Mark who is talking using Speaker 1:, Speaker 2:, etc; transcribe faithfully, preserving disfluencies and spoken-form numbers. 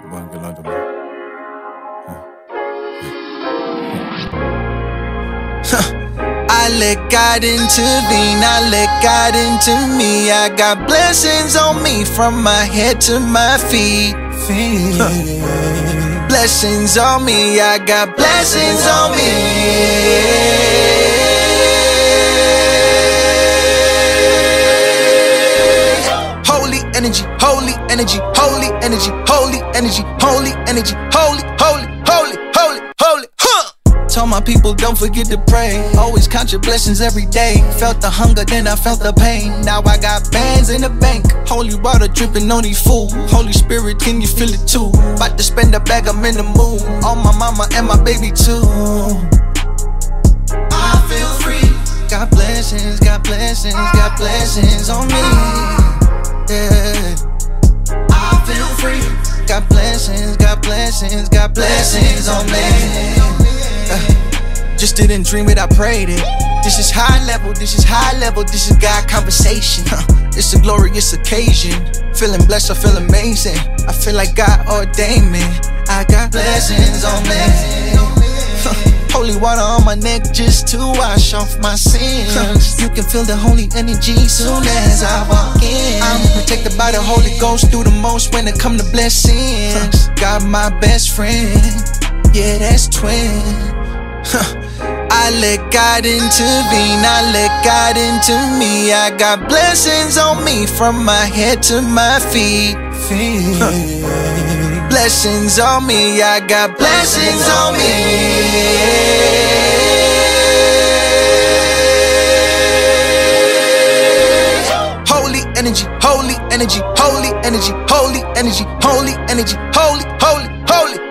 Speaker 1: Buon gelato, man.
Speaker 2: I let God intervene, I let God into me. I got blessings on me from my head to my feet. Huh. Blessings on me, I got blessings on me. Holy energy, holy energy, holy energy, holy energy, holy energy, holy, holy, holy, holy, holy, huh! Told my people don't forget to pray. Always count your blessings every day. Felt the hunger, then I felt the pain. Now I got bands in the bank. Holy water dripping on these fools. Holy Spirit, can you feel it too? About to spend a bag, I'm in the mood. On my mama and my baby too. I feel free. Got blessings, got blessings, got blessings on me. Yeah. I feel free. Got blessings, got blessings, got blessings on me. Uh, just didn't dream it, I prayed it. This is high level, this is high level, this is God conversation. Huh. It's a glorious occasion. Feeling blessed, I feel amazing. I feel like God ordained me. I got blessings on me. Huh. Holy water on my neck just to wash off my sins. Huh. You can feel the holy energy soon as I walk in. I'm protected by the Holy Ghost through the most when it come to blessings. Huh. Got my best friend, yeah, that's twin. Huh. I let God intervene, I let God into me. I got blessings on me from my head to my feet. Huh. Blessings on me, I got blessings on me. Holy energy, holy energy, holy energy, holy energy, holy energy, holy, holy, holy.